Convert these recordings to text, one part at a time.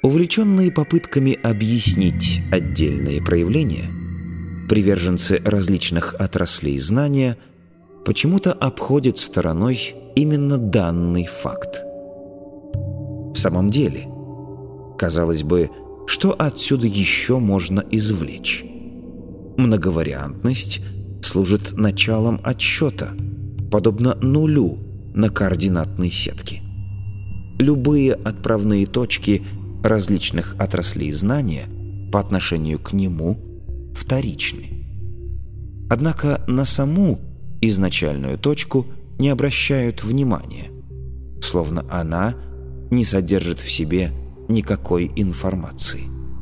Увлеченные попытками объяснить отдельные проявления, приверженцы различных отраслей знания почему-то обходят стороной именно данный факт. В самом деле, казалось бы, что отсюда еще можно извлечь? Многовариантность служит началом отсчета, подобно нулю на координатной сетке. Любые отправные точки различных отраслей знания по отношению к нему вторичны. Однако на саму изначальную точку не обращают внимания, словно она не содержит в себе никакой информации.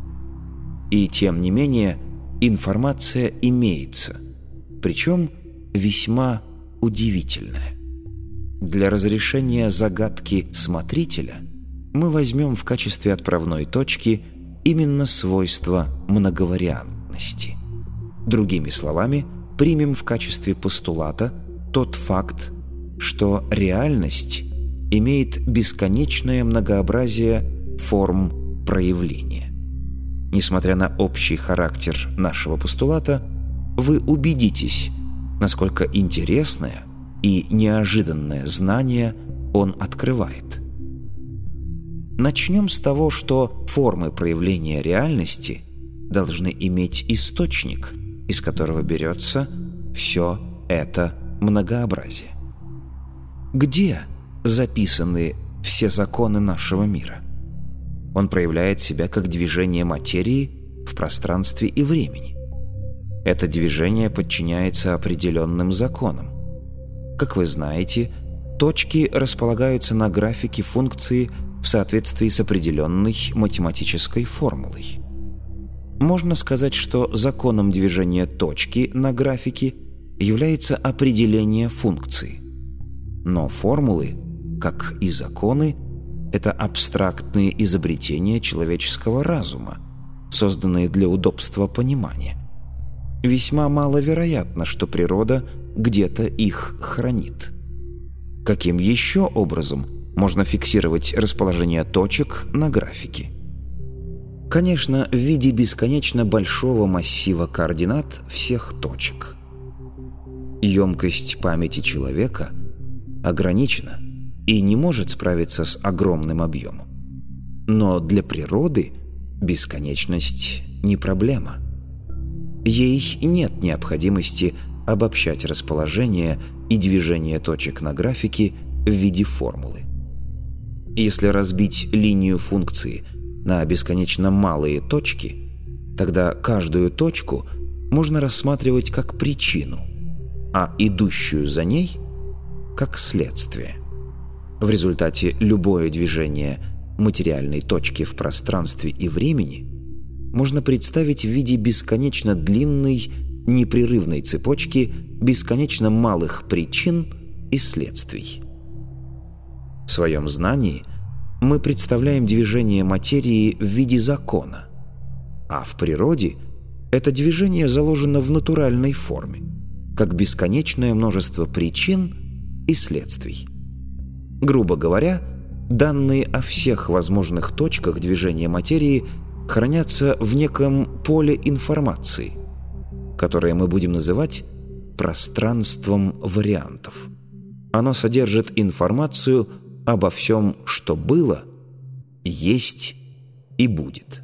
И тем не менее информация имеется, причем весьма удивительная. Для разрешения загадки смотрителя мы возьмем в качестве отправной точки именно свойство многовариантности. Другими словами, примем в качестве постулата тот факт, что реальность имеет бесконечное многообразие форм проявления. Несмотря на общий характер нашего постулата, вы убедитесь, насколько интересное и неожиданное знание он открывает. Начнем с того, что формы проявления реальности должны иметь источник, из которого берется все это многообразие. Где записаны все законы нашего мира? Он проявляет себя как движение материи в пространстве и времени. Это движение подчиняется определенным законам. Как вы знаете, точки располагаются на графике функции в соответствии с определенной математической формулой. Можно сказать, что законом движения точки на графике является определение функции. Но формулы, как и законы, это абстрактные изобретения человеческого разума, созданные для удобства понимания. Весьма маловероятно, что природа где-то их хранит. Каким еще образом можно фиксировать расположение точек на графике? Конечно, в виде бесконечно большого массива координат всех точек. Емкость памяти человека ограничена и не может справиться с огромным объемом. Но для природы бесконечность не проблема. Ей нет необходимости обобщать расположение и движение точек на графике в виде формулы. Если разбить линию функции на бесконечно малые точки, тогда каждую точку можно рассматривать как причину, а идущую за ней – как следствие. В результате любое движение материальной точки в пространстве и времени можно представить в виде бесконечно длинной, непрерывной цепочки бесконечно малых причин и следствий. В своем знании мы представляем движение материи в виде закона, а в природе это движение заложено в натуральной форме, как бесконечное множество причин и следствий. Грубо говоря, данные о всех возможных точках движения материи хранятся в неком поле информации, которое мы будем называть пространством вариантов. Оно содержит информацию обо всем, что было, есть и будет.